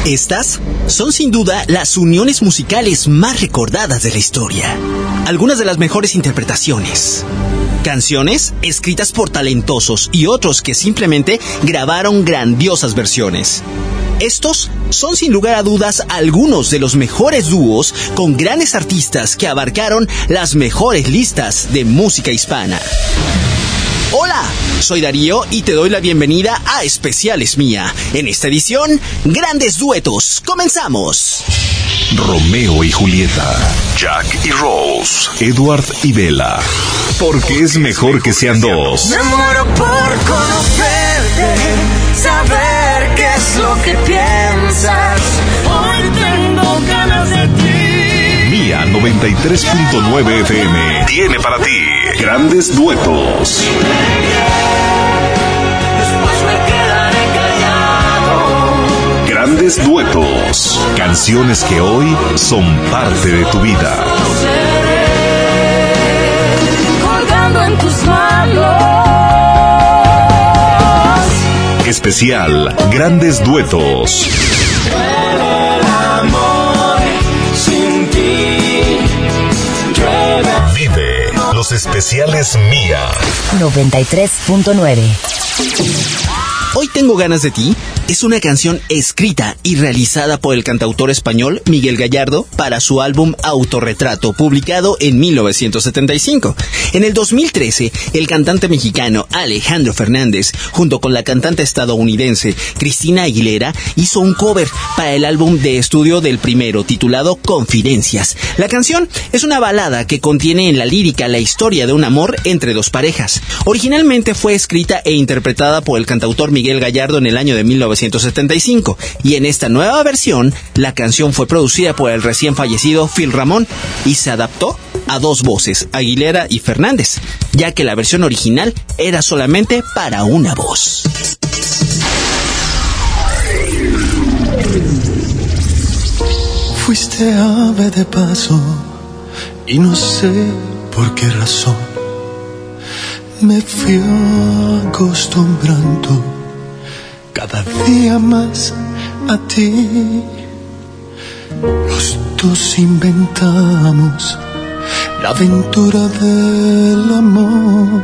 Estas son sin duda las uniones musicales más recordadas de la historia. Algunas de las mejores interpretaciones. Canciones escritas por talentosos y otros que simplemente grabaron grandiosas versiones. Estos son sin lugar a dudas algunos de los mejores dúos con grandes artistas que abarcaron las mejores listas de música hispana. Hola, soy Darío y te doy la bienvenida a Especiales Mía. En esta edición, grandes duetos. ¡Comenzamos! Romeo y Julieta, Jack y Rose, Edward y Bella. Porque es mejor que sean dos. Me muero por conocerte, saber qué es lo que piensas. Hoy tengo ganas de ti. Mía 93.9 FM tiene para ti grandes duetos. Después me quedaré callado. Grandes duetos. Canciones que hoy son parte de tu vida. Colgando en tus manos. Especial Grandes Duetos. Vive los especiales Mía 93.9. Hoy tengo ganas de ti es una canción escrita y realizada por el cantautor español Miguel Gallardo para su álbum Autorretrato, publicado en 1975. En el 2013, el cantante mexicano Alejandro Fernández, junto con la cantante estadounidense Cristina Aguilera, hizo un cover para el álbum de estudio del primero, titulado Confidencias. La canción es una balada que contiene en la lírica la historia de un amor entre dos parejas. Originalmente fue escrita e interpretada por el cantautor Miguel Gallardo en el año de 1975, y en esta nueva versión, la canción fue producida por el recién fallecido Phil Ramón y se adaptó a dos voces, Aguilera y Fernández, ya que la versión original era solamente para una voz. Fuiste ave de paso y no sé por qué razón me fui acostumbrando cada día más a ti. Los dos inventamos la aventura del amor.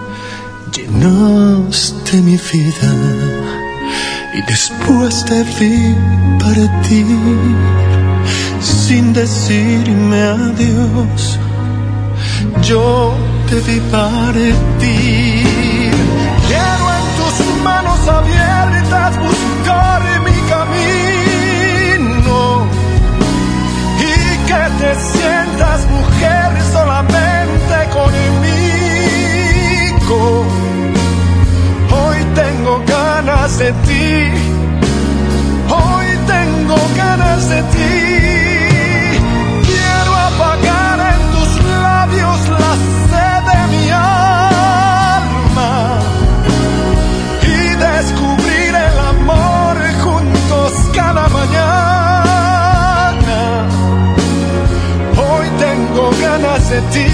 Llenaste mi vida y después te vi partir sin decirme adiós. Yo te vi partir. Quiero en tus manos abiertas buscar mi camino y que te sientas mujer solamente conmigo. Hoy tengo ganas de ti, hoy tengo ganas de ti. Quiero apagar en tus labios la sed de mi alma y descubrir el amor juntos cada mañana. Hoy tengo ganas de ti,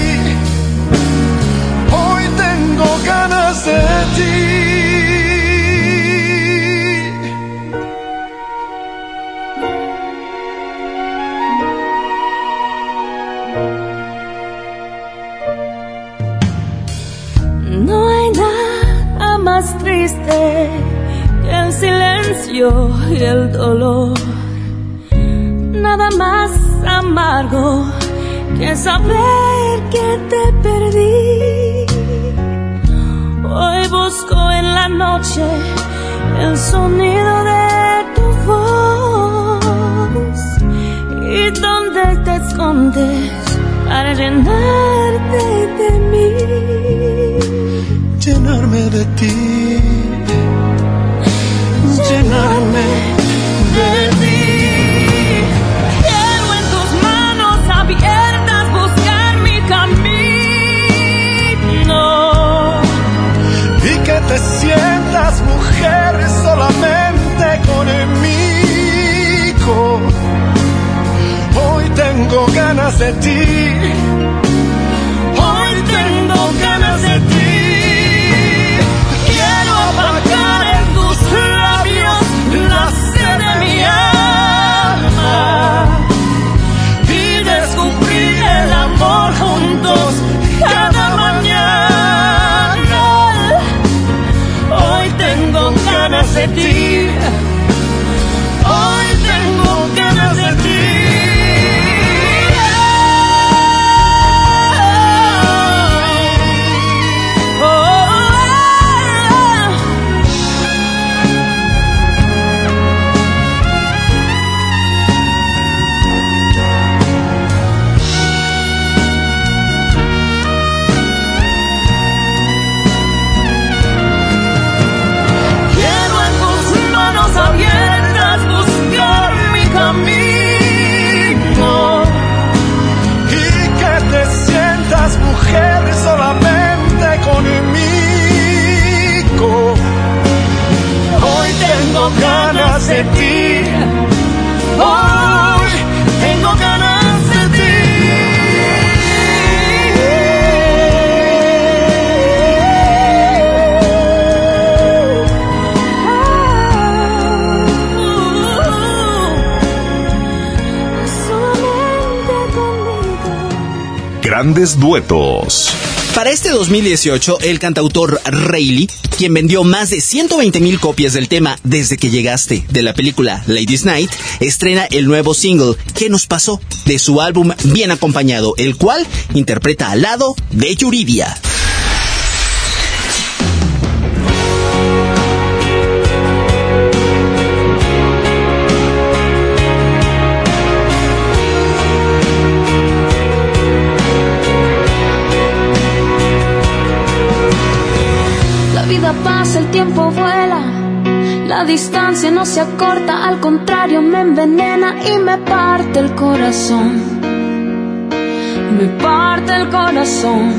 hoy tengo ganas de ti. No hay nada más triste que el silencio y el dolor. Nada más amargo que saber que te perdí. Hoy busco en la noche el sonido de tu voz y donde te escondes para llenarte de mí. Llenarme de ti, llenarme de ti. Quiero en tus manos abiertas buscar mi camino y que te sientas mujer solamente conmigo. Hoy tengo ganas de ti, hoy tengo ganas de ti. Quiero apagar en tus labios la sed de mi alma. de ti. Hoy tengo ganas de ti. Mujer solamente conmigo. Hoy tengo ganas de ti. Hoy tengo ganas de ti. Solamente conmigo. Grandes duetos. Para este 2018, el cantautor Rayleigh, quien vendió más de 120,000 copias del tema Desde que llegaste de la película Ladies Night, estrena el nuevo single ¿Qué nos pasó? De su álbum Bien Acompañado, el cual interpreta al lado de Yuridia. Pasa, el tiempo vuela, la distancia no se acorta, al contrario me envenena y me parte el corazón, me parte el corazón.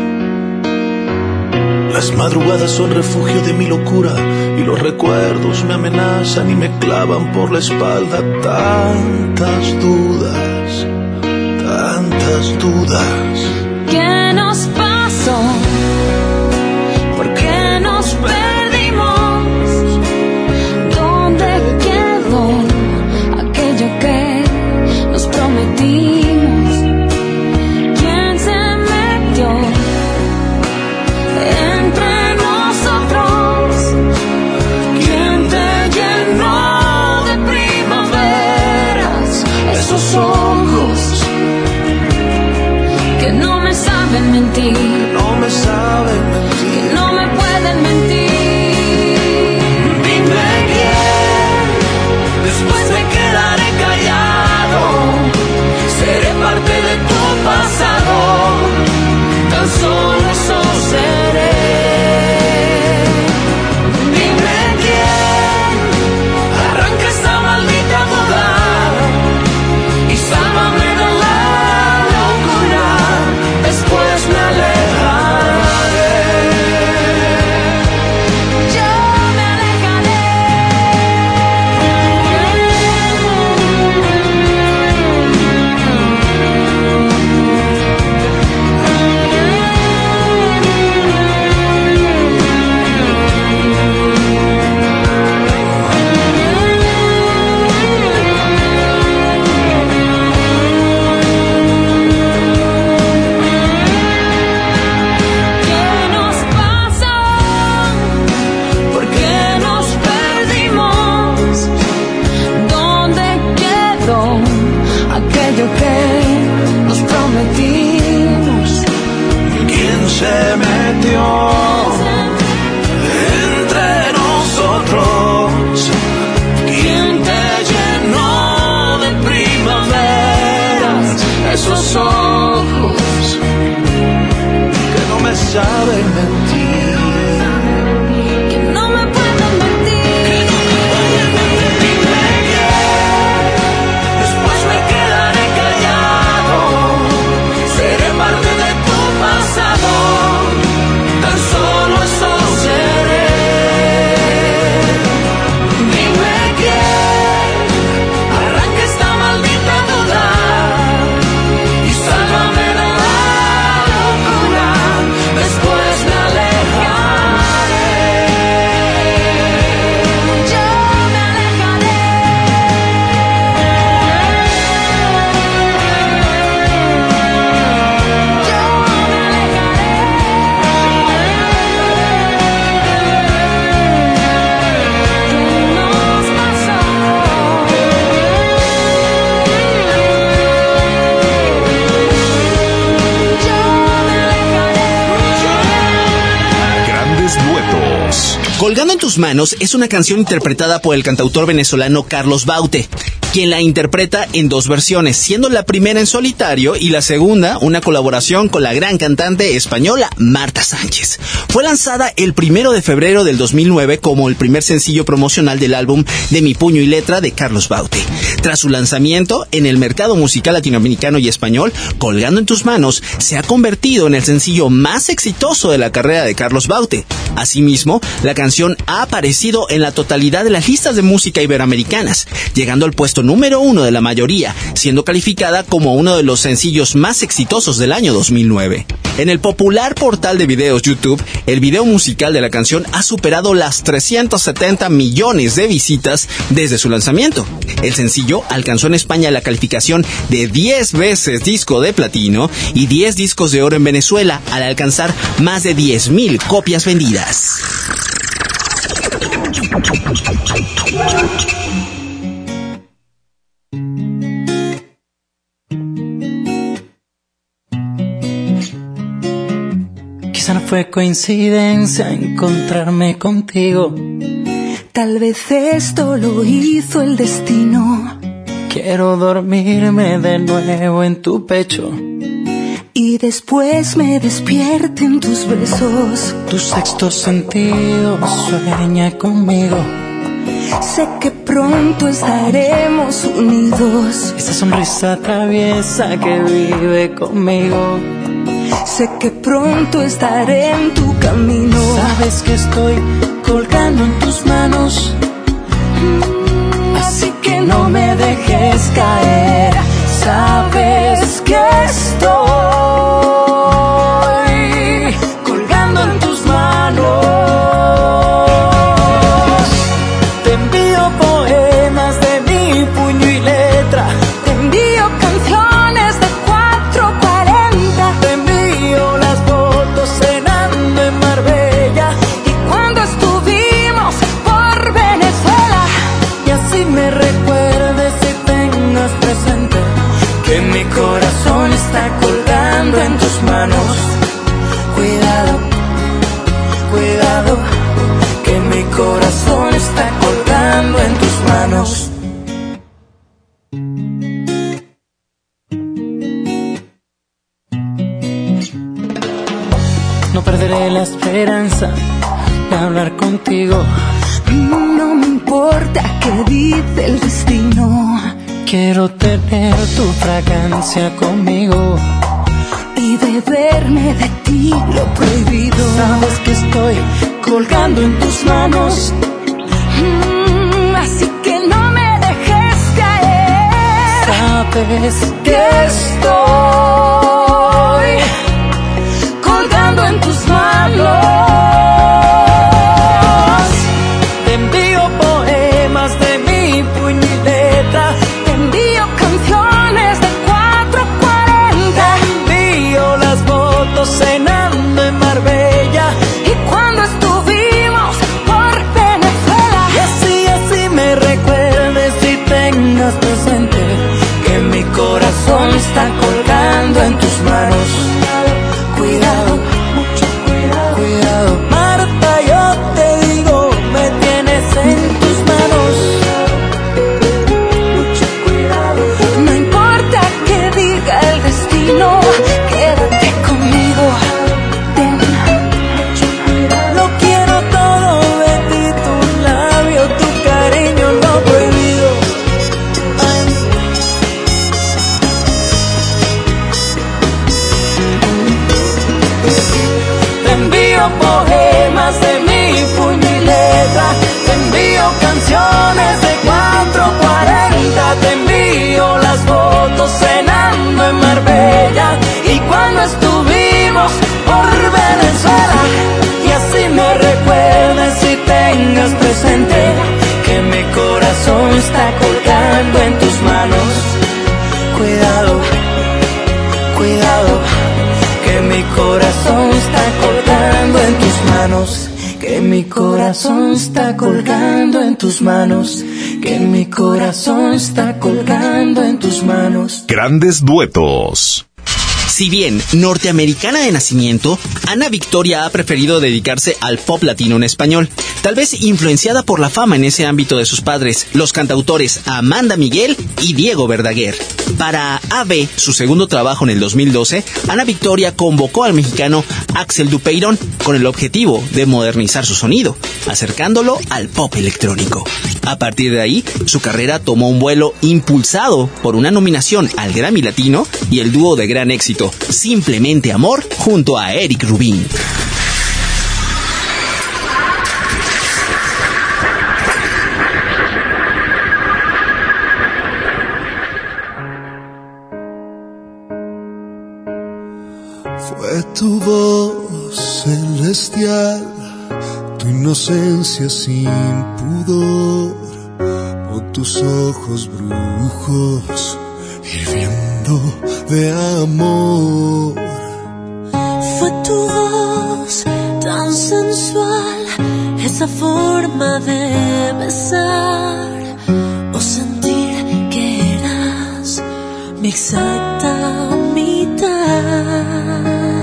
Las madrugadas son refugio de mi locura y los recuerdos me amenazan y me clavan por la espalda tantas dudas, tantas dudas. ¿Qué nos pasó? ¿Por qué nos perdimos? ¿Dónde quedó aquello que nos prometimos? ¿Quién se metió entre nosotros? ¿Quién te llenó de primaveras esos ojos que no me saben mentir? No me saben mentir. No me pueden mentir. Dime quién, después me quedaré callado. Seré parte de tu pasado, tan solo eso seré. Dime quién, arranca esta maldita duda y sálvame de la locura. Después me alejaré. Se metió entre nosotros. ¿Quién te llenó de primaveras esos ojos que no me saben mentir? Que no me pueden mentir. Dime quién, después me quedaré callado. Seré parte de tu pasado, tan solo eso seré. Dime quién, arranca esta maldita duda y sálvame de la locura. Después me alejaré. Colgando en tus manos es una canción interpretada por el cantautor venezolano Carlos Baute, quien la interpreta en dos versiones, siendo la primera en solitario y la segunda una colaboración con la gran cantante española Marta Sánchez. Fue lanzada el 1 de febrero del 2009 como el primer sencillo promocional del álbum De mi puño y letra de Carlos Baute. Tras su lanzamiento en el mercado musical latinoamericano y español, Colgando en tus manos se ha convertido en el sencillo más exitoso de la carrera de Carlos Baute. Asimismo, la canción ha aparecido en la totalidad de las listas de música iberoamericanas, llegando al puesto número 1 de la mayoría, siendo calificada como uno de los sencillos más exitosos del año 2009. En el popular portal de videos YouTube, el video musical de la canción ha superado las 370 millones de visitas desde su lanzamiento. El sencillo alcanzó en España la calificación de 10 veces disco de platino y 10 discos de oro en Venezuela, al alcanzar más de 10,000 copias vendidas. Quizá no fue coincidencia encontrarme contigo. Tal vez esto lo hizo el destino. Quiero dormirme de nuevo en tu pecho y después me despierte en tus besos. Tu sexto sentido sueña conmigo. Sé que pronto estaremos unidos. Esa sonrisa traviesa que vive conmigo. Sé que pronto estaré en tu camino. Sabes que estoy colgando en tus manos, así que no me dejes caer. Sabes que estoy colgando en tus manos. Te envío poemas de mi puño y letra. Te envío canciones de 440. Te envío las fotos cenando en Marbella y cuando estuvimos por Venezuela. Y así me recuerdes y tengas presente que mi corazón está colgando en tus manos. Cuidado, cuidado, que mi corazón está colgando en tus manos. No perderé la esperanza de hablar contigo. No me importa qué dice el destino. Quiero tener tu fragancia conmigo y beberme de ti lo prohibido. Sabes que estoy colgando en tus manos, así que no me dejes caer. Sabes que estoy colgando en tus manos. Te envío poemas de mi puño y letra. Te envío canciones de 440. Te envío las fotos cenando en Marbella y cuando estuvimos por Venezuela. Y así me recuerdes y tengas presente que mi corazón está colgando en tus manos. Cuidado, mucho cuidado, cuidado. Marta, yo te digo, me tienes en tus manos. Mucho cuidado. No importa que diga el destino, quédate conmigo. Ten mucho cuidado. Lo quiero todo de ti, tu labio, tu cariño, lo prohibido. Ay. Te envío poemas de mi puño y letra. Te envío canciones de 440. Te envío las fotos cenando en Marbella y cuando estuvimos por Venezuela. Y así me recuerdes y tengas presente que mi corazón está colgando en tus manos. Cuidado, cuidado, que mi corazón está colgando en tus manos. Que mi corazón está colgando en tus manos. Que mi corazón está colgando en tus manos. Grandes duetos. Si bien norteamericana de nacimiento, Ana Victoria ha preferido dedicarse al pop latino en español, tal vez influenciada por la fama en ese ámbito de sus padres, los cantautores Amanda Miguel y Diego Verdaguer. Para AB, su segundo trabajo en el 2012, Ana Victoria convocó al mexicano Axel Dupeirón con el objetivo de modernizar su sonido, acercándolo al pop electrónico. A partir de ahí, su carrera tomó un vuelo impulsado por una nominación al Grammy Latino y el dúo de gran éxito Simplemente Amor junto a Eric Rubin. Fue tu voz celestial, tu inocencia sin pudor, o tus ojos brujos hirviendo de amor. Fue tu voz tan sensual, esa forma de besar o sentir que eras mi exacta mitad.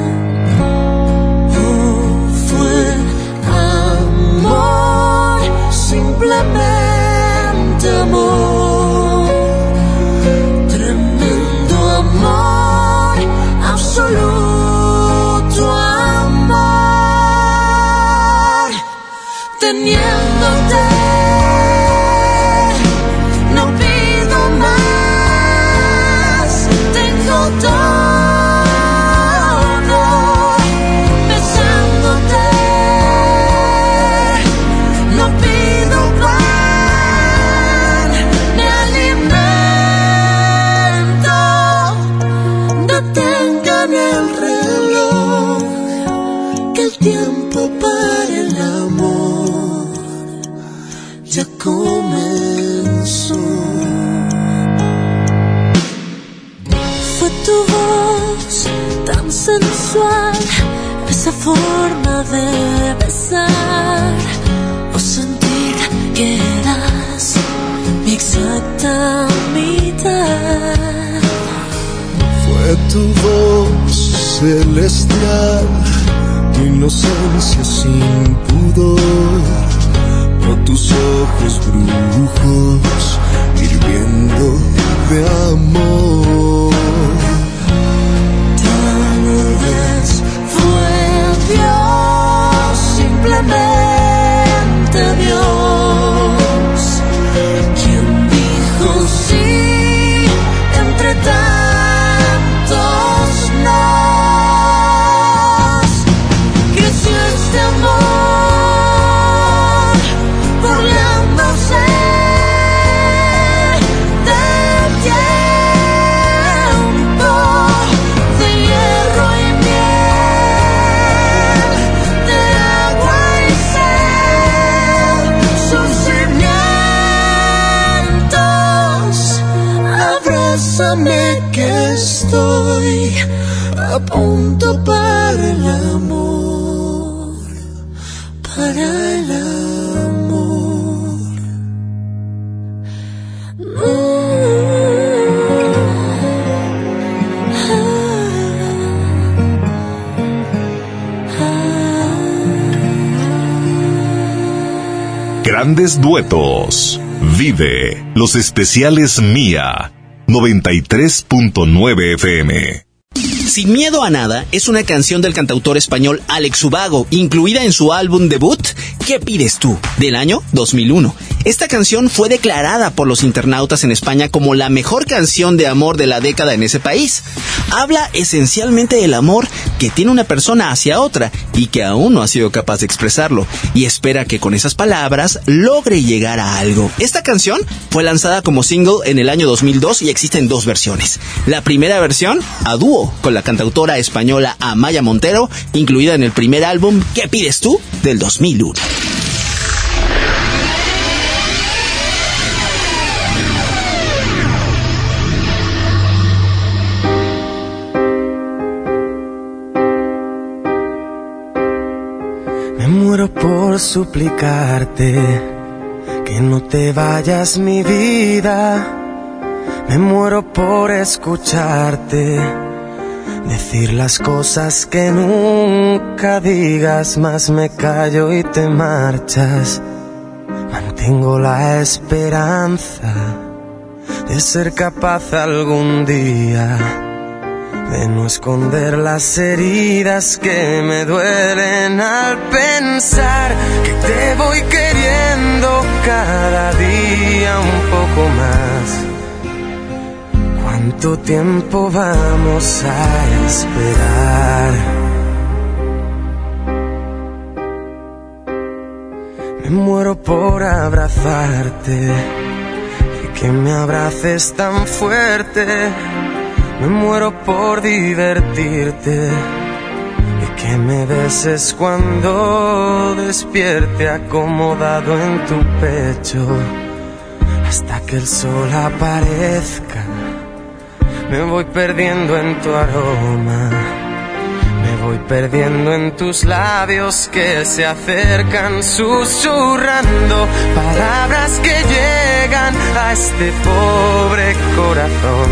Simplemente amor, tremendo amor, absoluto amor, teniéndote no pido más, tengo todo. Tiempo para el amor ya comenzó. Fue tu voz tan sensual, esa forma de besar o sentir que eras mi exacta mitad. Fue tu voz celestial, tu inocencia sin pudor, o tus ojos brujos hirviendo de amor. Tal vez fue Dios, simplemente Dios, quien dijo sí entre tantos no. Este amor burlándose del tiempo, de hierro y miel, de agua y sed, sus cimientos. Abrázame que estoy a punto para el amor, para el amor. Grandes duetos. Vive los especiales Mía 93.9 FM. Sin miedo a nada es una canción del cantautor español Alex Ubago, incluida en su álbum debut ¿Qué pides tú?, del año 2001. Esta canción fue declarada por los internautas en España como la mejor canción de amor de la década en ese país. Habla esencialmente del amor que tiene una persona hacia otra y que aún no ha sido capaz de expresarlo, y espera que con esas palabras logre llegar a algo. Esta canción fue lanzada como single en el año 2002 y existen dos versiones. La primera versión, a dúo con la cantautora española Amaya Montero, incluida en el primer álbum ¿Qué pides tú?, del 2001. Me muero por suplicarte que no te vayas, mi vida. Me muero por escucharte decir las cosas que nunca digas, más me callo y te marchas. Mantengo la esperanza de ser capaz algún día de no esconder las heridas que me duelen al pensar que te voy queriendo cada día un poco más. ¿Cuánto tiempo vamos a esperar? Me muero por abrazarte y que me abraces tan fuerte. Me muero por divertirte y que me beses cuando despierte acomodado en tu pecho hasta que el sol aparezca. Me voy perdiendo en tu aroma, me voy perdiendo en tus labios que se acercan susurrando palabras que llegan a este pobre corazón.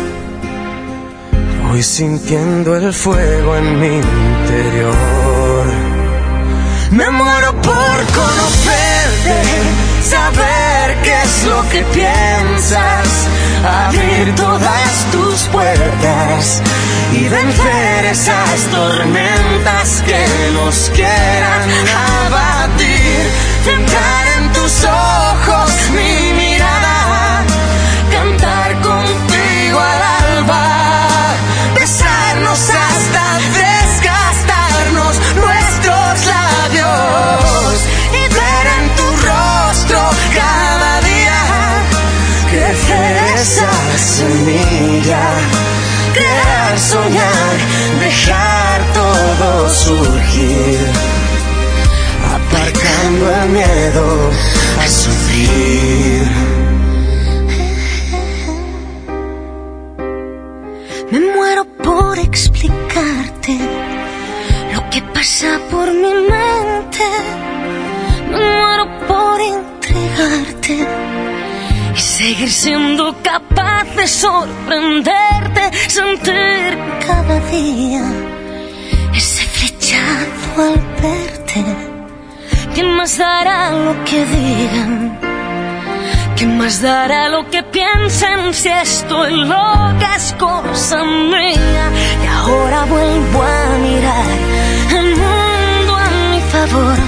Voy sintiendo el fuego en mi interior. Me muero por conocerte, saber qué es lo que piensas, abrir todas tus puertas y vencer esas tormentas que nos quieran abatir. Centrar en tus ojos mi mirada, cantar contigo al alba, besarnos hasta desgastarnos nuestros labios y ver en tu rostro cada día crecer esa semilla, crear, soñar, dejar todo surgir, aparcando el miedo a sufrir. Me muero por explicarte lo que pasa por mi mente. Me muero por entregarte y seguir siendo capaz de sorprenderte, sentir cada día ese flechazo al verte. ¿Quién más dará lo que digan? ¿Quién más dará lo que piensen si estoy loca es cosa mía? Y ahora vuelvo a mirar el mundo a mi favor.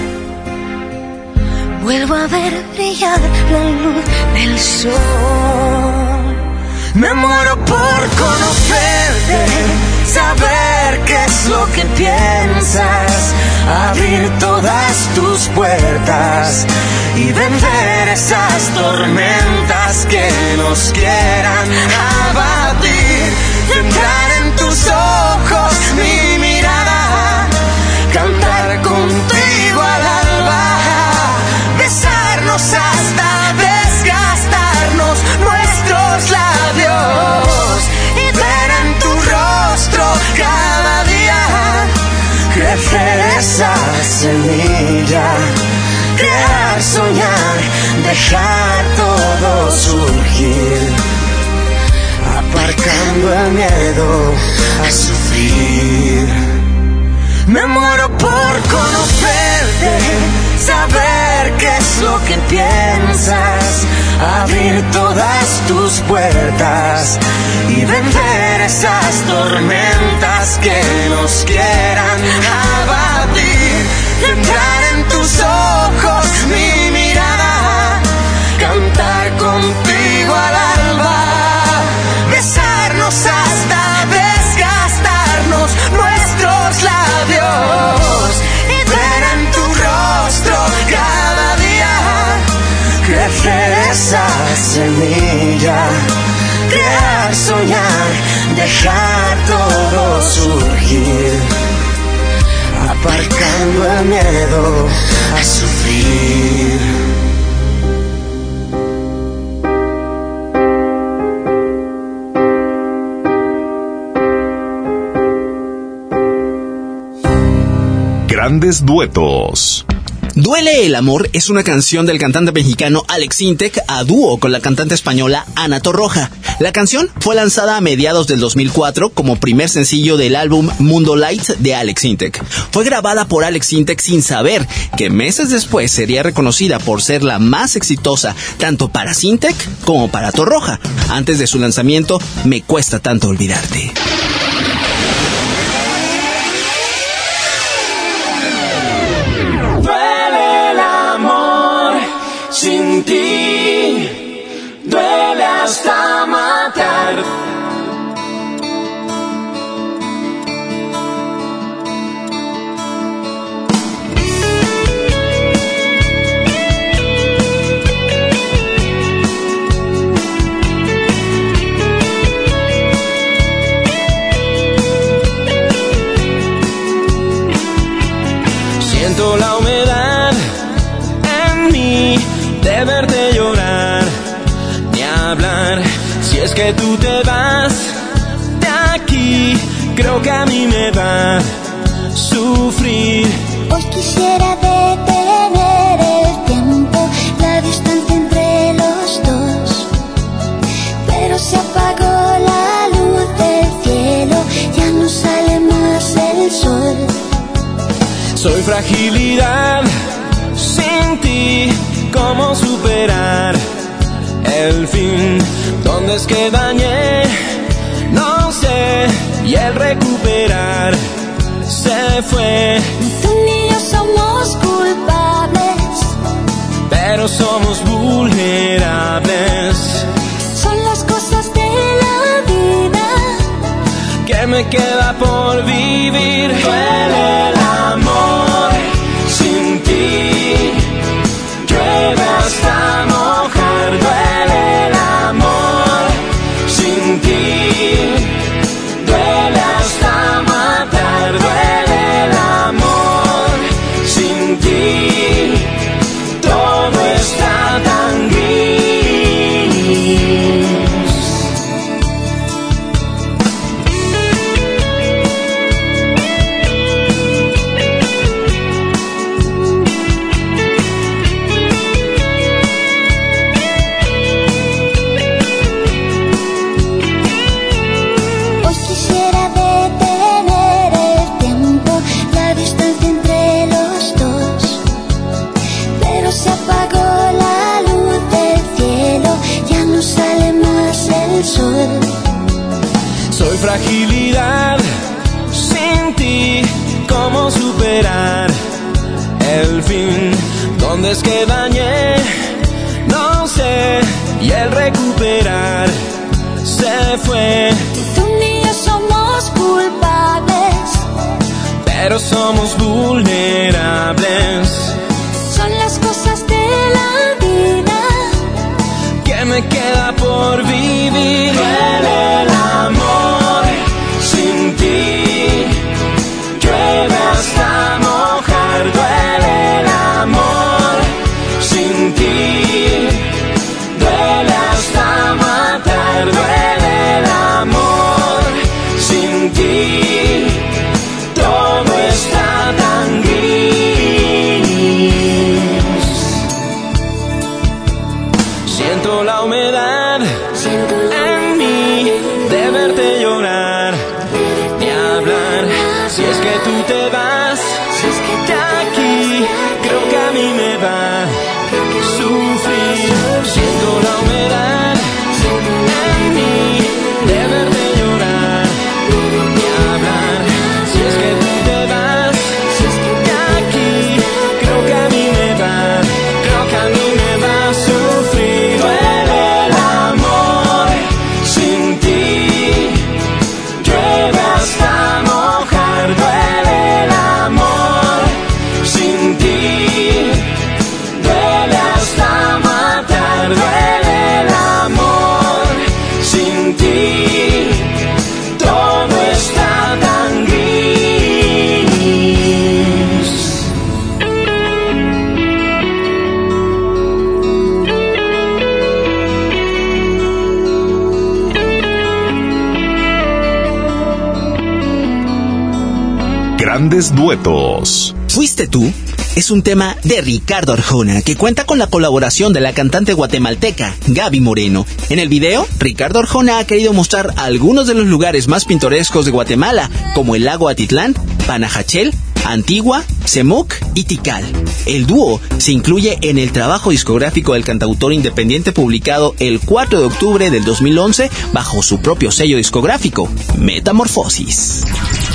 Vuelvo a ver brillar la luz del sol. Me muero por conocerte, saber qué es lo que piensas, abrir todas tus puertas y vencer esas tormentas que nos quieran abatir. Centrar en tus ojos mi mirada, cantar contigo al alba, besarnos hasta desgastarnos nuestros labios y ver en tu rostro cada día crecer esa semilla, crear, soñar, dejar todo surgir, aparcando el miedo a sufrir. Me muero por conocerte, saber qué es lo que piensas, abrir todas tus puertas y vencer esas tormentas que nos quieran abatir. Centrar en tus ojos mi mirada, cantar contigo al alba, besarnos hasta desgastarnos nuestros labios y ver en tu rostro cada día crecer esa semilla, crear, soñar, dejar todo surgir, aparcando el miedo a sufrir. Grandes duetos. Duele el amor es una canción del cantante mexicano Alex Intec a dúo con la cantante española Ana Torroja. La canción fue lanzada a mediados del 2004 como primer sencillo del álbum Mundo Light de Alex Intec. Fue grabada por Alex Intec sin saber que meses después sería reconocida por ser la más exitosa tanto para Intec como para Torroja. Antes de su lanzamiento, Me cuesta tanto olvidarte. Duele el amor sin ti, duele hasta matar. Siento la humedad en mí de verte llorar, ni hablar. Si es que tú te vas de aquí, creo que a mí me va a sufrir. Hoy quisiera detener el tiempo, la distancia entre los dos, pero se apagó la luz del cielo, ya no sale más el sol. Soy fragilidad sin ti, ¿cómo superar el fin? ¿Dónde es que dañé? No sé, y el recuperar se fue. Ni tú ni yo somos culpables, pero somos vulnerables. son las cosas de la vida. ¿Qué me queda por vivir? Duele el amor sin ti, llueve hasta mojar. Duele el amor sin ti, duele hasta matar. Duele el amor sin ti, todo está tan gris. Hoy quisiera detener el tiempo, la distancia entre los dos, pero se apagó la luz del cielo, ya no sale más el sol. Soy fragilidad sin ti, ¿cómo superar el fin? ¿Dónde es que dañé? No sé, y el recuperar se fue. Ni tú ni yo somos culpables, Pero somos vulnerables. son las cosas de la vida. ¿Qué me queda por vivir? Duele el amor sin ti, llueve hasta mojar. Duele el amor sin ti, duele hasta matar. Duele el amor sin ti, todo está tan gris. Siento la humedad en mí de verte llorar, ni hablar. Si es que tú te vas de aquí, creo que a mí me va a sufrir. Siento la humedad en mí de verte llorar, ni hablar. Si es que tú te vas de aquí, creo que a mí me va a sufrir. Duele el amor sin ti, llueve hasta mojar. Duele el amor sin ti, duele hasta matar. Duele el amor sin ti, todo está tan gris. Grandes duetos. ¿Fuiste tú? es un tema de Ricardo Arjona, que cuenta con la colaboración de la cantante guatemalteca Gaby Moreno. En el video, Ricardo Arjona ha querido mostrar algunos de los lugares más pintorescos de Guatemala, como el lago Atitlán, Panajachel, Antigua, Semuc y Tikal. El dúo se incluye en el trabajo discográfico del cantautor independiente publicado el 4 de octubre del 2011 bajo su propio sello discográfico, Metamorfosis.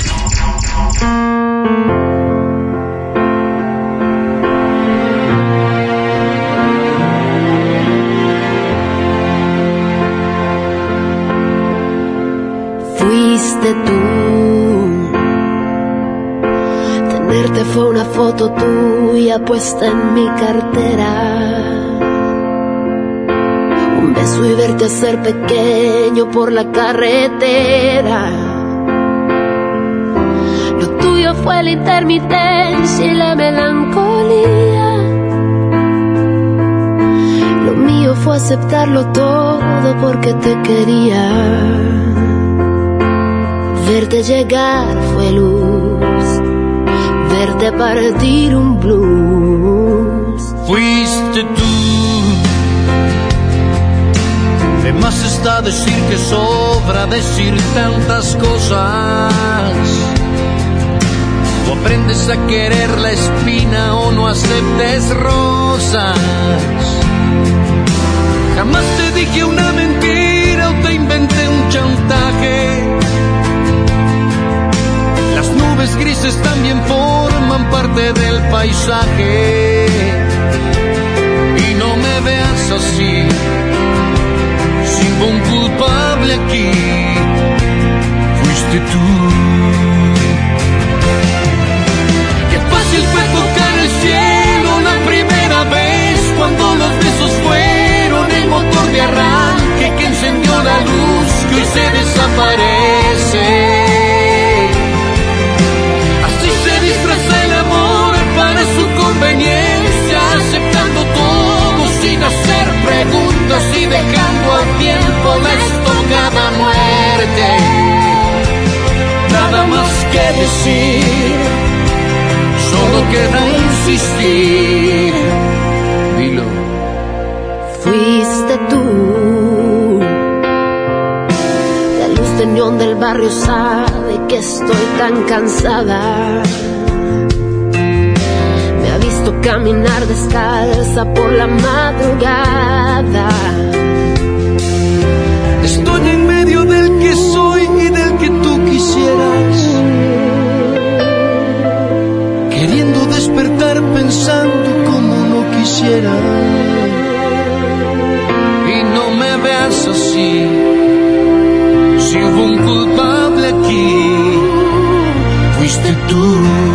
Fuiste tú. Tenerte fue una foto tuya puesta en mi cartera. Un beso y verte hacer pequeño por la carretera. Lo tuyo fue la intermitencia y la melancolía. Lo mío fue aceptarlo todo porque te quería. Verte llegar fue luz, verte partir un blues. Fuiste tú. De más está decir que sobra decir tantas cosas. O aprendes a querer la espina o no aceptes rosas. Jamás te dije una mentira o te inventé un chantaje. Las nubes grises también forman parte del paisaje. Y no me veas así, sin un culpable aquí. Fuiste tú. Qué fácil fue tocar el cielo la primera vez, cuando los besos fueron el motor de arranque que encendió la luz que hoy se desaparece. El amor para su conveniencia, aceptando todo sin hacer preguntas y dejando al tiempo la estocada muerte. Nada más que decir, solo queda insistir. Dilo. Fuiste tú. La luz de neón del barrio sabe que estoy tan cansada. Caminar descalza por la madrugada. Estoy en medio del que soy y del que tú quisieras, queriendo despertar pensando como no quisiera. Y no me veas así, si hubo un culpable aquí, fuiste tú.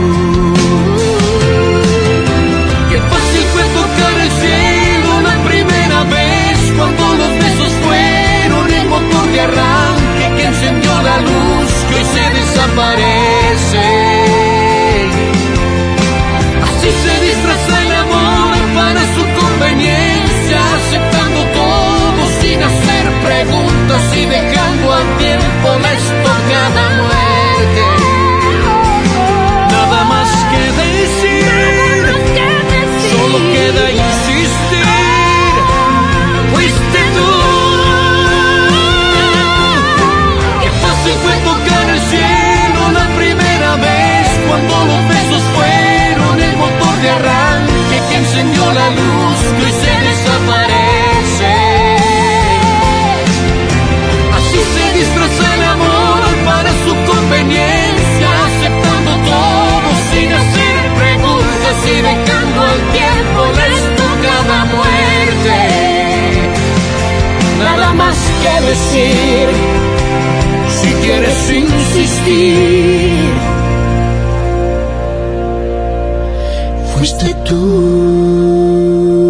Cuando los besos fueron el motor de arranque que encendió la luz que hoy se desaparece. Así se disfraza el amor para su conveniencia, aceptando todo sin hacer preguntas y dejando al tiempo la estocada muerte. Nada más que decir, solo queda insistir. Fuiste tú. Qué fácil fue tocar el cielo la primera vez, cuando los besos fueron el motor de arranque que encendió la luz que hoy se desaparece. Así se disfraza el amor para su conveniencia, aceptando todo sin hacer preguntas y dejando al tiempo la estocada muerte. Nada más que decir, si quieres insistir, fuiste tú.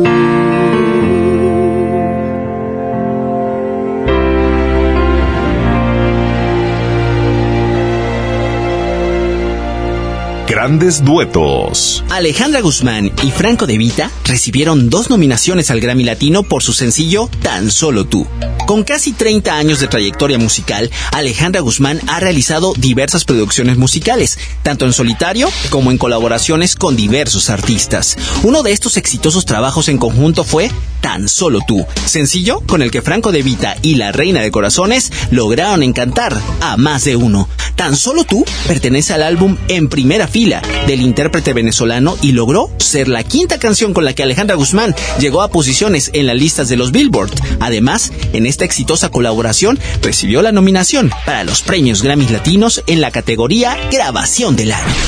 Grandes duetos. Alejandra Guzmán y Franco De Vita recibieron 2 nominaciones al Grammy Latino por su sencillo Tan Solo Tú. Con casi 30 años de trayectoria musical, Alejandra Guzmán ha realizado diversas producciones musicales, tanto en solitario como en colaboraciones con diversos artistas. Uno de estos exitosos trabajos en conjunto fue Tan Solo Tú, sencillo con el que Franco De Vita y la Reina de Corazones lograron encantar a más de uno. Tan Solo Tú pertenece al álbum En Primera Fila del intérprete venezolano y logró ser la quinta canción con la que Alejandra Guzmán llegó a posiciones en las listas de los Billboard. Además, en esta exitosa colaboración recibió la nominación para los premios Grammys Latinos en la categoría Grabación del Año.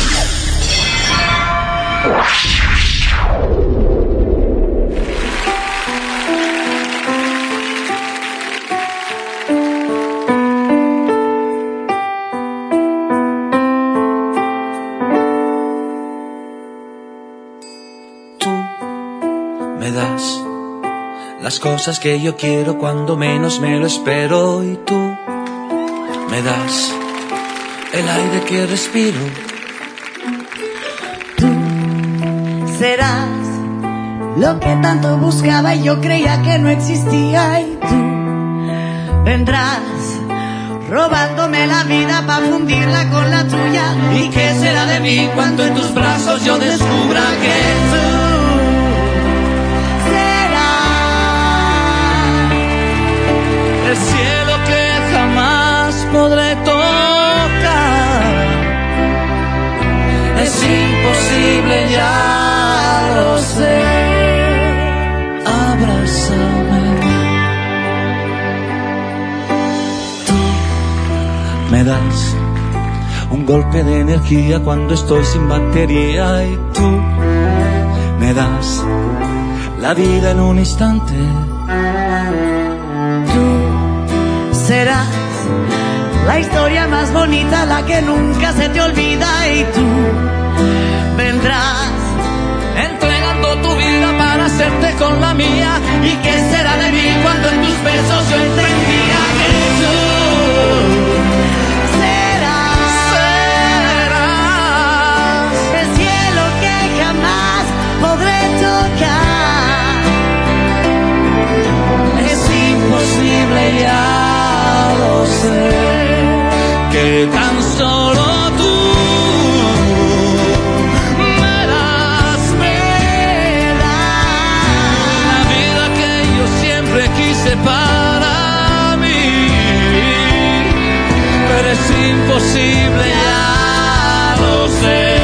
Las cosas que yo quiero cuando menos me lo espero, y tú me das el aire que respiro. Tú serás lo que tanto buscaba y yo creía que no existía, y tú vendrás robándome la vida para fundirla con la tuya. ¿Y qué será de mí cuando en tus brazos yo descubra que tú el cielo que jamás podré tocar? Es imposible, ya lo sé. Abrázame. Tú me das un golpe de energía cuando estoy sin batería, y tú me das la vida en un instante. Serás la historia más bonita, la que nunca se te olvida, y tú vendrás entregando tu vida para hacerte con la mía. ¿Y qué será de mí cuando en tus besos yo entendía que tú serás el cielo que jamás podré tocar? Es imposible, ya lo sé, que tan solo tú me das la vida que yo siempre quise para mí, pero es imposible, ya lo sé.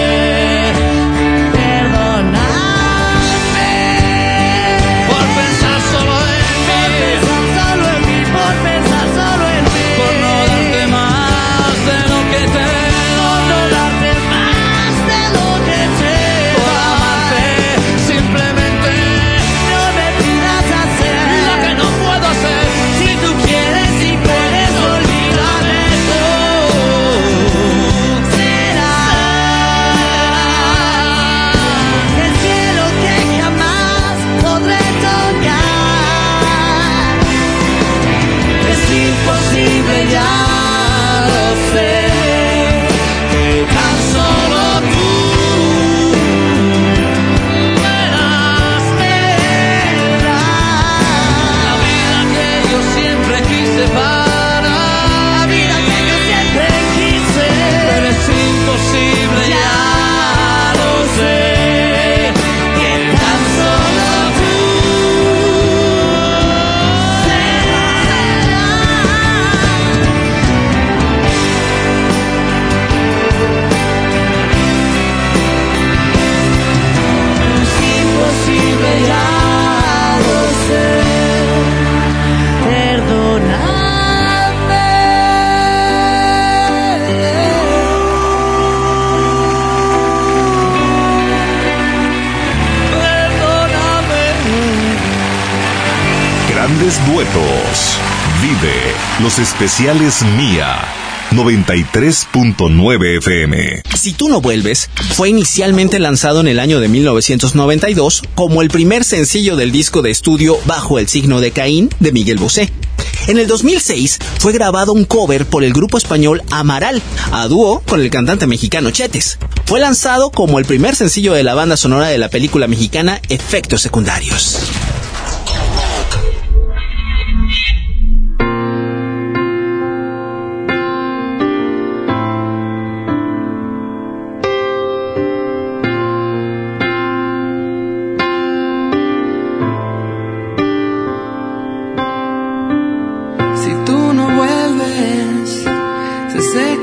Duetos. Vive los especiales Mía 93.9 FM. Si tú no vuelves fue inicialmente lanzado en el año de 1992 como el primer sencillo del disco de estudio Bajo el signo de Caín de Miguel Bosé. En el 2006 fue grabado un cover por el grupo español Amaral, a dúo con el cantante mexicano Chetes. Fue lanzado como el primer sencillo de la banda sonora de la película mexicana Efectos Secundarios.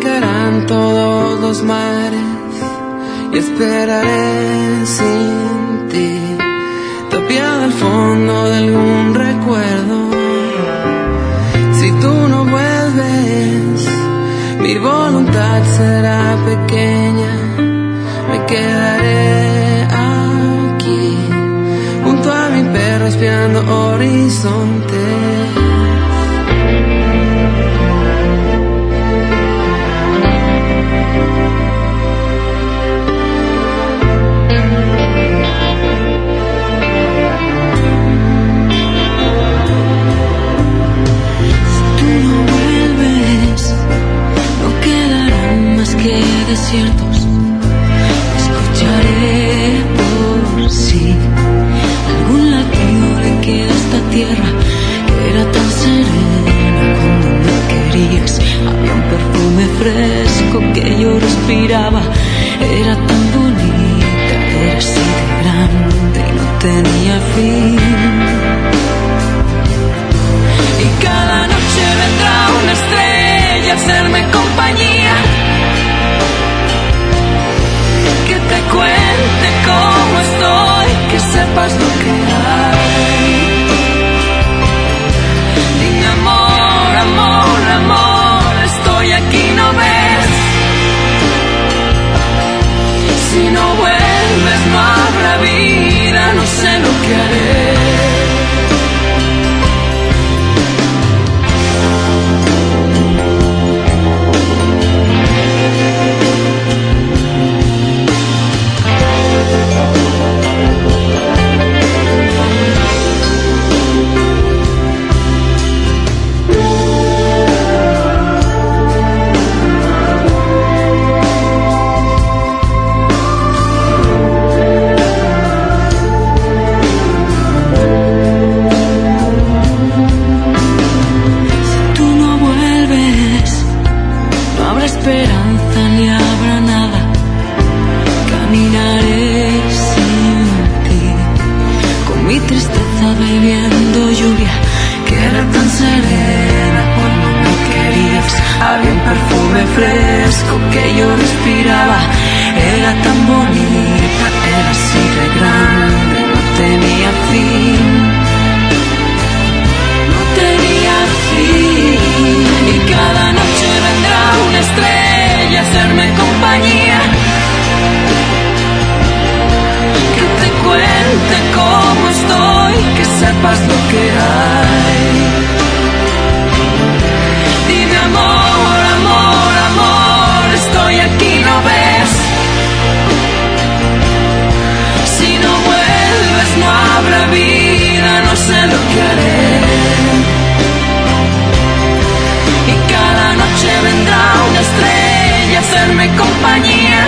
secarán todos los mares y esperaré sin ti, tapiada al fondo de algún recuerdo. Si tú no vuelves, mi voluntad será pequeña, me quedaré aquí, junto a mi perro espiando horizontes. Que desiertos escucharé por sí, algún latido le queda a esta tierra que era tan serena cuando me querías. Había un perfume fresco que yo respiraba, era tan bonita, era así de grande y no tenía fin. Y cada noche vendrá una estrella a hacerme compañía, que te cuente cómo estoy, que sepas lo que hay. Dime amor, amor, amor, estoy aquí, ¿no ves? Si no vuelves no habrá vida, no sé lo que haré. Esperanza ni habrá nada, caminaré sin ti, con mi tristeza bebiendo lluvia que era tan serena cuando me querías. Había un perfume fresco que yo respiraba, era tan bonita, era así de grande, no tenía fin, no tenía fin. Y cada noche vendrá una estrella a hacerme compañía, que te cuente cómo estoy, que sepas lo que hay. Dime amor, amor, amor, estoy aquí, ¿no ves? Si no vuelves no habrá vida, no sé lo que haré. Y cada noche vendrá una estrella a hacerme compañía,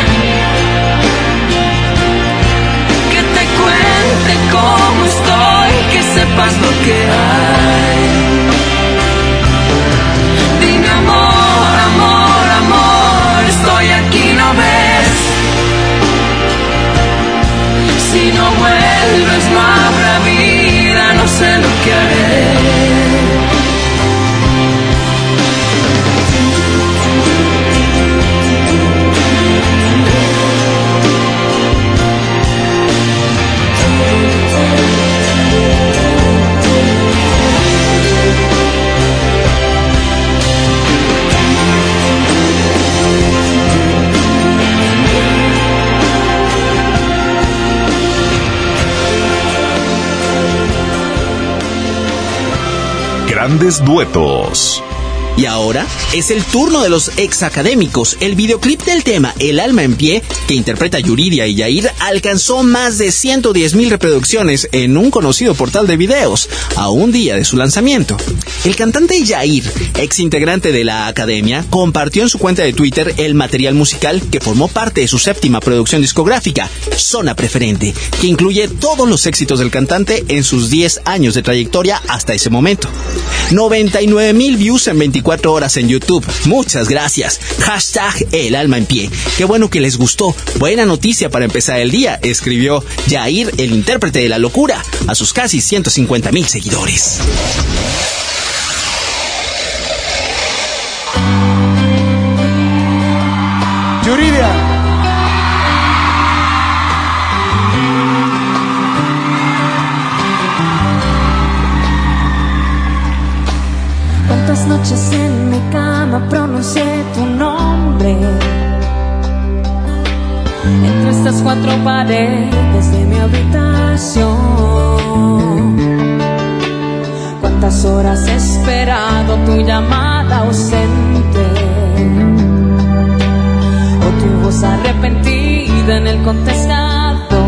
que te cuente cómo estoy, que sepas lo que hay. Dime amor, amor, amor, estoy aquí, ¿no ves? Si no vuelves no habrá vida, no sé lo que haré. Grandes duetos. Y ahora es el turno de los exacadémicos. El videoclip del tema El alma en pie, que interpreta Yuridia y Yair, alcanzó más de 110,000 reproducciones en un conocido portal de videos, a un día de su lanzamiento. El cantante Yair, ex integrante de la academia, compartió en su cuenta de Twitter el material musical que formó parte de su séptima producción discográfica, Zona Preferente, que incluye todos los éxitos del cantante en sus 10 años de trayectoria hasta ese momento. 99,000 views en 24 horas en YouTube. Muchas gracias. Hashtag El alma en pie. Qué bueno que les gustó. Buena noticia para empezar el día, escribió Yair, el intérprete de La Locura, a sus casi 150,000 seguidores. ¿Cuántas noches en mi cama pronuncié tu nombre? Entre estas cuatro paredes de mi habitación. ¿Cuántas horas he esperado tu llamada ausente? O tu voz arrepentida en el contestador.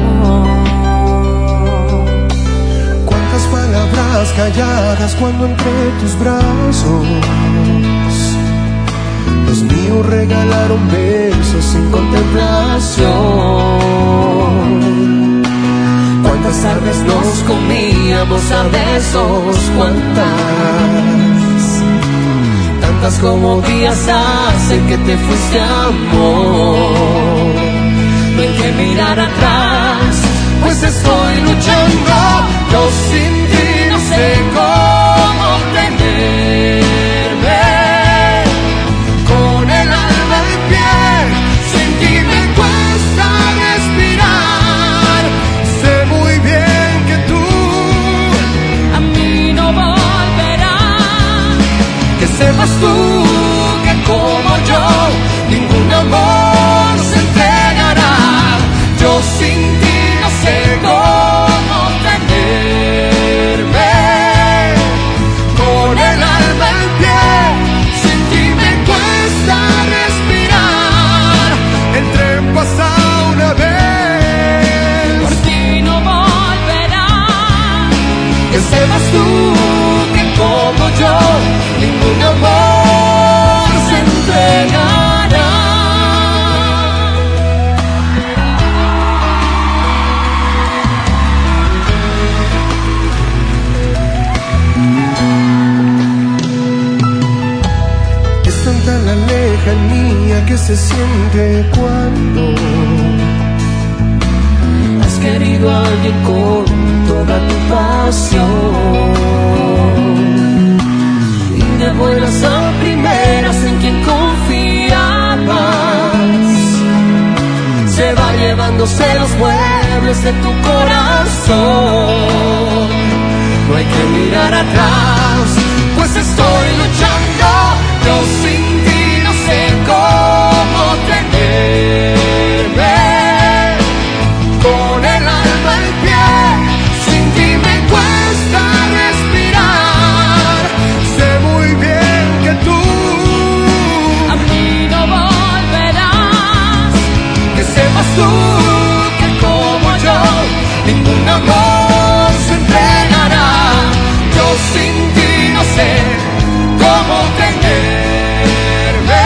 ¿Cuántas palabras calladas cuando entre tus brazos los míos regalaron besos sin contemplación? ¿Cuántas tardes nos comíamos a besos? Tantas como días hace que te fuiste, amor. No hay que mirar atrás, pues estoy luchando. Yo sin ti no sé cómo tenerme. Con el alma en pie, sin ti me cuesta respirar. Sé muy bien que tú a mí no volverás. Que sepas tú que como yo ningún amor se entregará. Yo sin ti no sé cómo tenerme. Con el alma en pie, sin ti me cuesta respirar. El tren pasa una vez, por ti no volverá. Que sepas tú que como yo ningún amor se entregará. Es tanta la lejanía que se siente cuando has querido a alguien con toda tu pasión. De buenas a primeras en quien confiabas, se va llevándose los muebles de tu corazón. No hay que mirar atrás, pues estoy luchando. Yo sin ti no sé cómo tenerme. Con el alma en pie, sin ti me cuesta respirar. Sé muy bien que tú a mí no volverás. Que sepas tú que como yo ningún amor se entregará. Yo sin ti no sé cómo tenerme.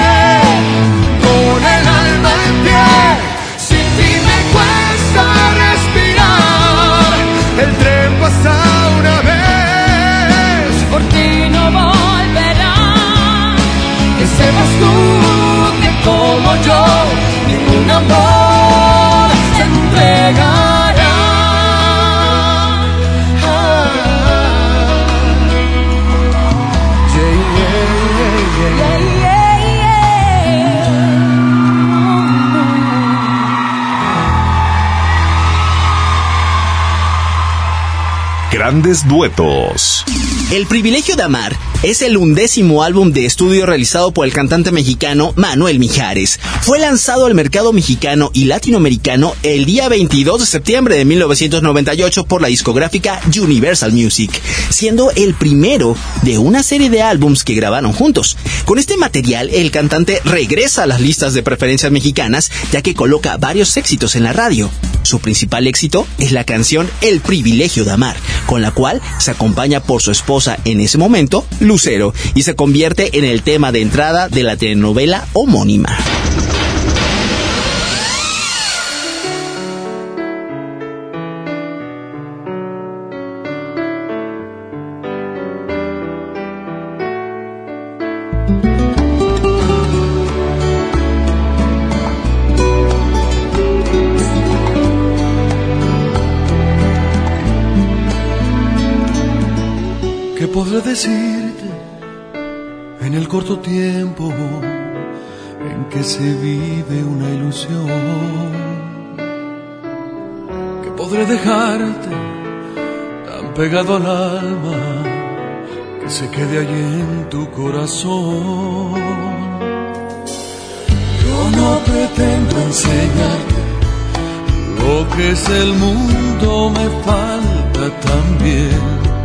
Con el alma en pie, sin ti me cuesta respirar. El tren pasa una vez, por ti no volverá. Que sepas tú que como yo ningún amor se entregará. Grandes duetos. El privilegio de amar es el 11º álbum de estudio realizado por el cantante mexicano Manuel Mijares. Fue lanzado al mercado mexicano y latinoamericano el día 22 de septiembre de 1998 por la discográfica Universal Music, siendo el primero de una serie de álbums que grabaron juntos. Con este material, el cantante regresa a las listas de preferencias mexicanas, ya que coloca varios éxitos en la radio. Su principal éxito es la canción El privilegio de amar, con la cual se acompaña por su esposa en ese momento, Lucero, y se convierte en el tema de entrada de la telenovela homónima. ¿Qué podré decirte en el corto tiempo en que se vive una ilusión? ¿Qué podré dejarte tan pegado al alma que se quede allí en tu corazón. Yo no pretendo enseñarte lo que es el mundo, me falta también,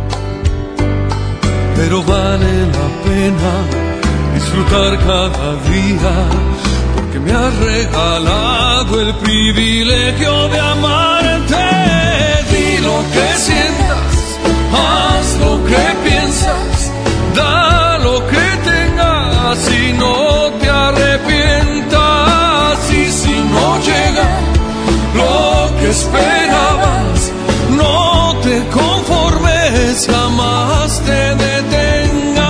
pero vale la pena disfrutar cada día, porque me has regalado el privilegio de amarte. Di lo que sientas, haz lo que piensas, da lo que tengas y no te arrepientas. Y si no llega lo que esperabas, no te conformes, jamás te detengas.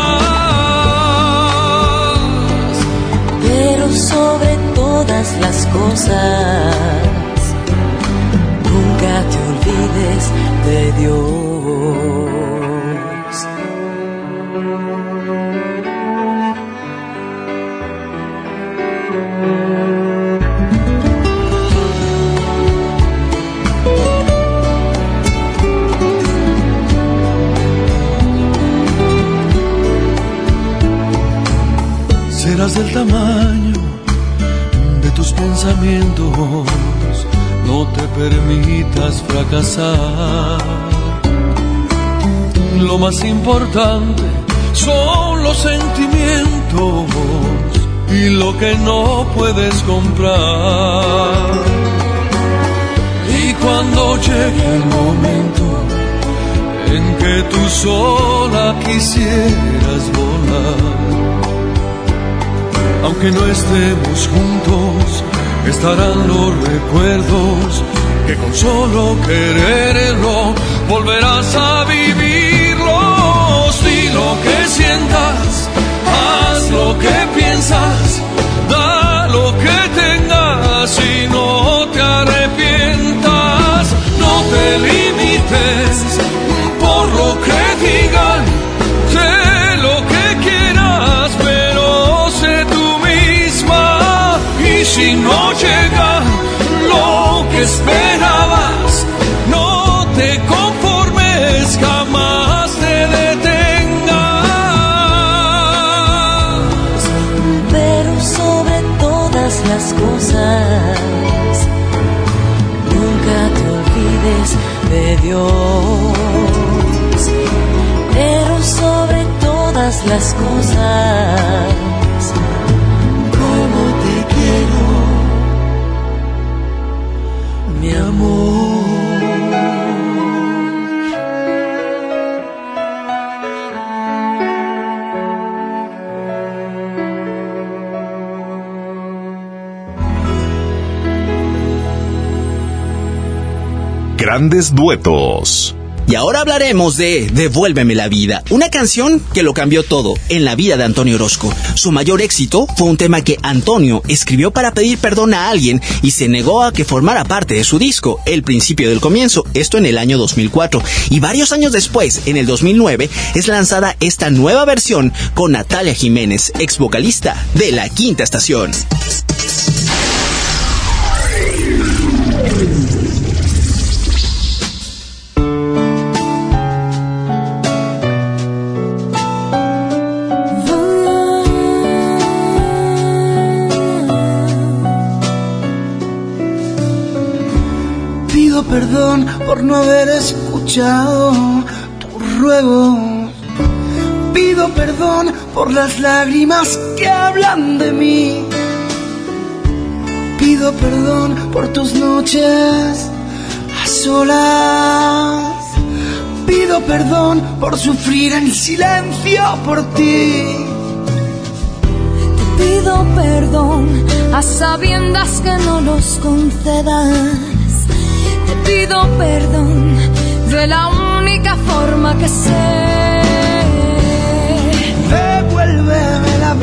Pero sobre todas las cosas, nunca te olvides de Dios. Serás del tamaño de tus pensamientos, no te permitas fracasar. Lo más importante son los sentimientos y lo que no puedes comprar. Y cuando llegue el momento en que tú sola quisieras volar, aunque no estemos juntos, estarán los recuerdos que con solo quererlo volverás a vivirlos. Di lo que sientas, haz lo que piensas, da lo que tengas y no te arrepientas. No te limites por lo que digan, sé lo que quieras, pero sé tú misma. Y si no llega lo que esperabas, no te conformes, jamás te detengas. Pero sobre todas las cosas, nunca te olvides de Dios. Pero sobre todas las cosas, como te quiero, mi amor. Grandes duetos. Y ahora hablaremos de Devuélveme la vida, una canción que lo cambió todo en la vida de Antonio Orozco. Su mayor éxito fue un tema que Antonio escribió para pedir perdón a alguien y se negó a que formara parte de su disco, El Principio del Comienzo, esto en el año 2004. Y varios años después, en el 2009, es lanzada esta nueva versión con Natalia Jiménez, ex vocalista de La Quinta Estación. Perdón por no haber escuchado tus ruegos. Pido perdón por las lágrimas que hablan de mí. Pido perdón por tus noches a solas. Pido perdón por sufrir en silencio por ti. Te pido perdón a sabiendas que no los concedas. Te pido perdón de la única forma que sé. Devuélveme la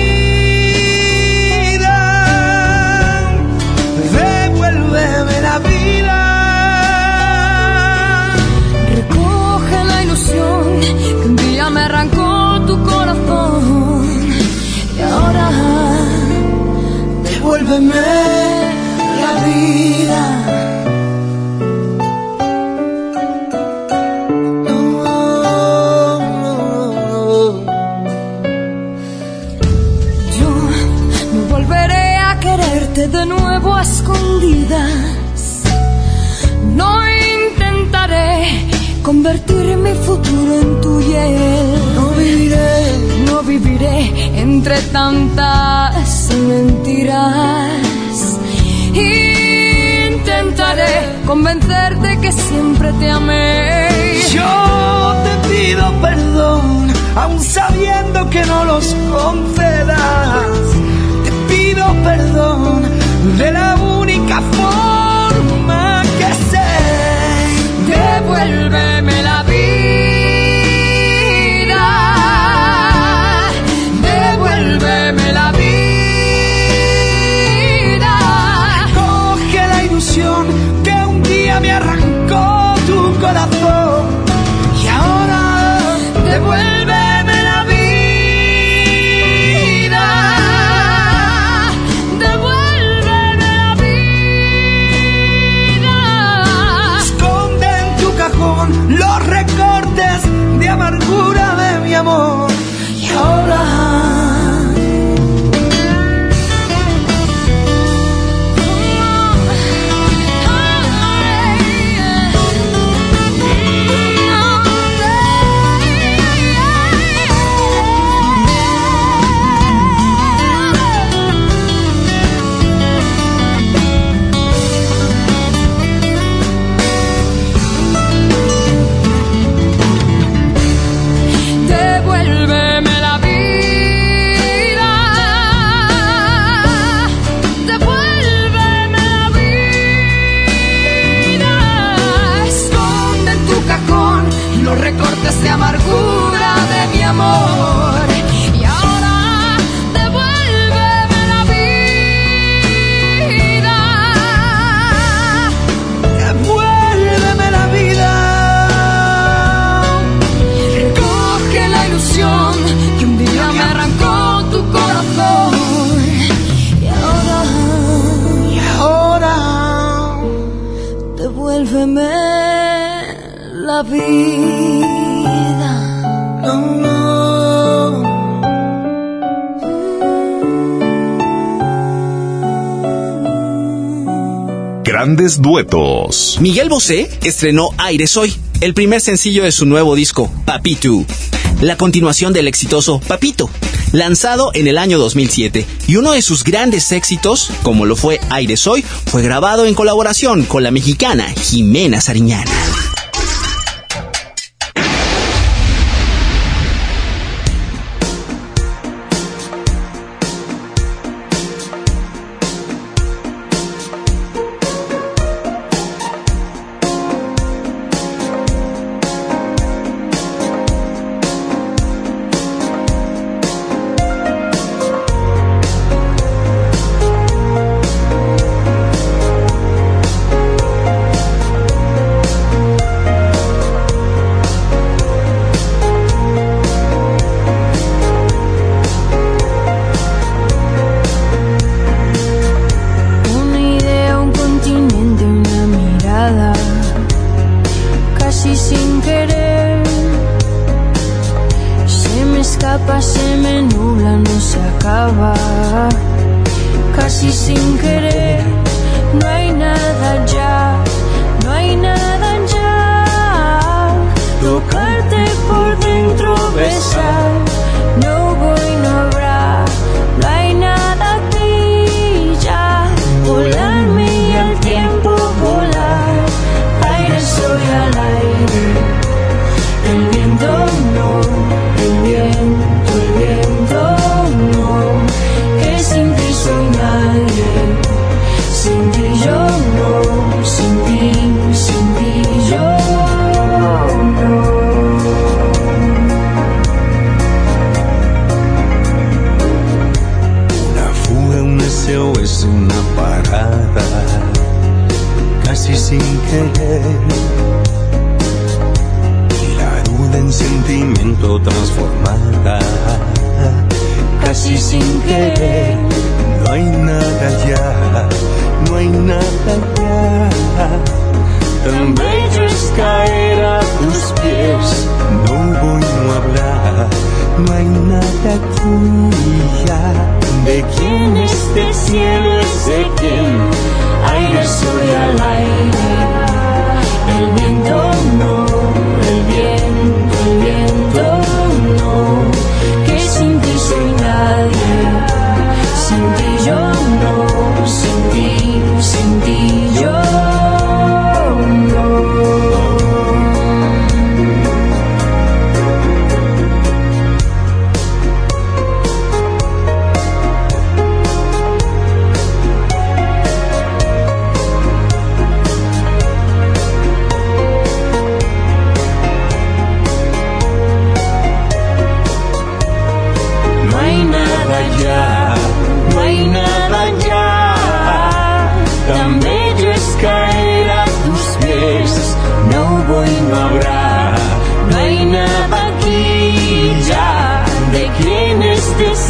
vida, devuélveme la vida. Recoge la ilusión que un día me arrancó tu corazón. Y ahora devuélveme la vida. a escondidas. No intentaré convertir mi futuro en tu hiel. No viviré entre tantas mentiras. Intentaré convencerte que siempre te amé. Yo te pido perdón, aun sabiendo que no los concedas. Te pido perdón de la única forma que sé. Devuélveme la vida. Devuélveme la vida. Coge la ilusión que un día me arrancó tu corazón. Y ahora devuélveme la vida. Devuélveme la vida. Esconde en tu cajón los recortes de amargura de mi amor. Y ahora recortes de amargura de mi amor. Y ahora devuélveme la vida. Devuélveme la vida. Recoge la ilusión que un día me arrancó tu corazón. Y ahora devuélveme la vida. Grandes duetos. Miguel Bosé estrenó Aire Soy, el primer sencillo de su nuevo disco, Papito, la continuación del exitoso Papito, lanzado en el año 2007, y uno de sus grandes éxitos, como lo fue Aire Soy, fue grabado en colaboración con la mexicana Jimena Sariñana. Se me nubla, no se acaba, casi sin querer. No hay nada ya, no hay nada ya. Tocarte por dentro, besar, no voy, no habrá. No hay nada aquí ya. Volarme y al tiempo volar. Aire soy al aire. El viento no, el viento no. Que sin ti soy nadie. Sin ti yo no, sin ti yo no. Una fuga, un deseo es una parada, casi sin querer. Y la duda en sentimiento transformada, casi sin querer. No hay nada ya, no hay nada ya. Tan bello es caer a tus pies. No voy a hablar, no hay nada aquí ya. De quién este cielo es de quién.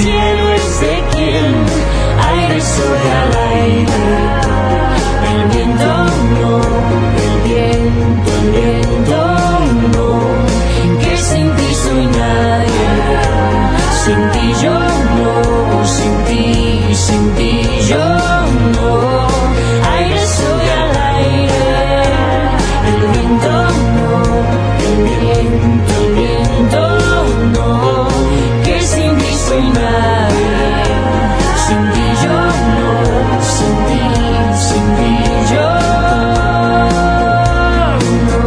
cielo es de quién, aire sobre al aire. El viento no, el viento no, que sin ti soy nadie, sin ti yo no, sin ti yo no, aire sobre al aire. El viento no, el viento no, que sin ti soy nadie, sin ti yo no, sin ti yo no.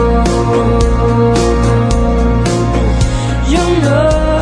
Yo no.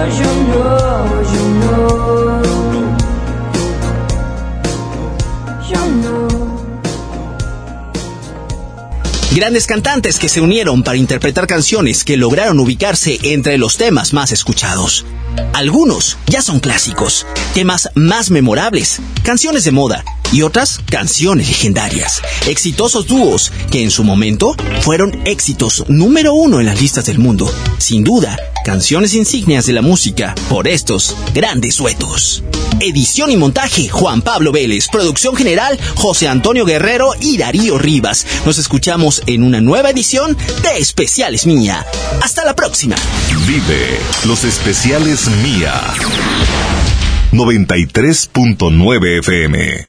Grandes cantantes que se unieron para interpretar canciones que lograron ubicarse entre los temas más escuchados. Algunos ya son clásicos, temas más memorables, canciones de moda y otras canciones legendarias. Exitosos dúos que en su momento fueron éxitos número 1 en las listas del mundo. Sin duda, canciones insignias de la música por estos grandes duetos. Edición y montaje, Juan Pablo Vélez. Producción general, José Antonio Guerrero y Darío Rivas. Nos escuchamos en una nueva edición de Especiales Mía. Hasta la próxima. Vive los Especiales Mía. 93.9 FM.